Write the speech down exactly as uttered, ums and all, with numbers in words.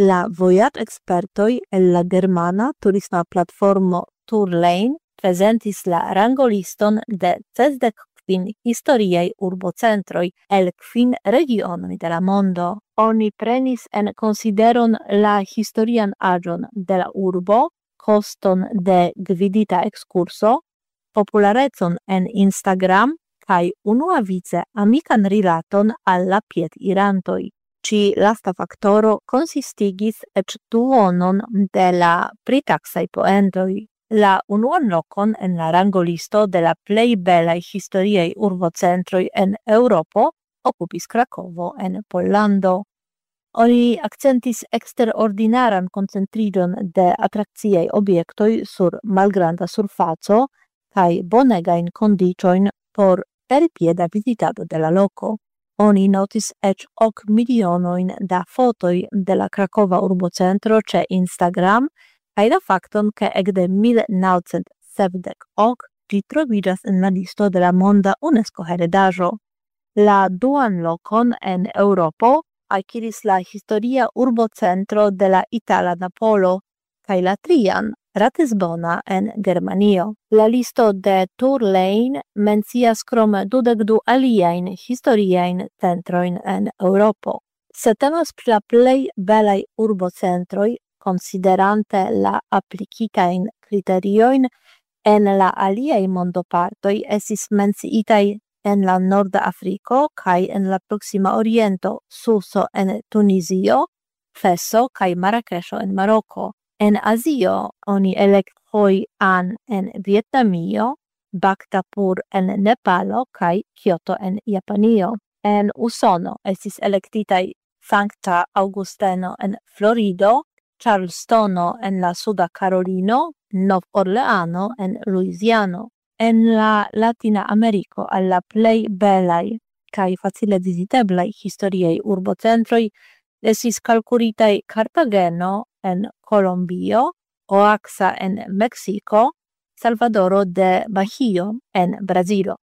La vojaĝ-ekspertoj el la germana turisma platformo Tourlane prezentis la rangoliston de sesdek kvin historiaj urbocentroj el kvin regionoj de la mondo. Oni prenis en konsideron la historian aĝon de la urbo, koston de gvidita ekskurso, popularecon en Instagram kaj unuavice amikan rilaton al la piedirantoj. Ci lasta faktoro konsistigis eĉ duonon de la pritaksaj poentoj. La unuan lokon en la rangolisto de la plej belaj historiaj urbocentroj en Eŭropo okupis Krakovo en Pollando. Oni akcentis eksterordinaran koncentriĝon de atrakciaj objektoj sur malgranda surfaco kaj bonegajn kondiĉojn por perpieda vizitado de la loko. Oni notis eĉ ok milionojn da fotoj de la Krakova urbocentro ĉe Instagram kaj la fakton, ke ekde mil naŭcent sepdek ok ĝi troviĝas en la listo de la monda UNESCO heredaĵo. La duan lokon en Eŭropo akiris la historia urbocentro de la itala Napolo kaj la trian Ratisbona en Germanio. La listo de Tourlane mencias krom dudek du aliajn historiajn centrojn en Eŭropo. Se temas pri la plej belaj urbocentroj, konsiderante la aplikitajn kriteriojn, en la aliaj mondopartoj estis menciitaj en la Norda Afriko kaj en la Proksima Oriento, Suso en Tunizio, Feso kaj Marrakeŝo en Maroko. En Azio oni elektis Hoi An en Vietnamio, Bhaktapur en Nepalo kaj Kyoto en Japanio. En Usono estis elektitaj Sankta Augusteno en Florido, Charlestono en la Suda Karolino, Nov-Orleano en Louisiano. En la Latina Ameriko al la plej belaj kaj facile viziteblaj historiaj urbocentroj estis kalkulitaj Cartageno en Kolombio, Oaxa en Meksiko, Salvadoro de Bahio en Brazilo.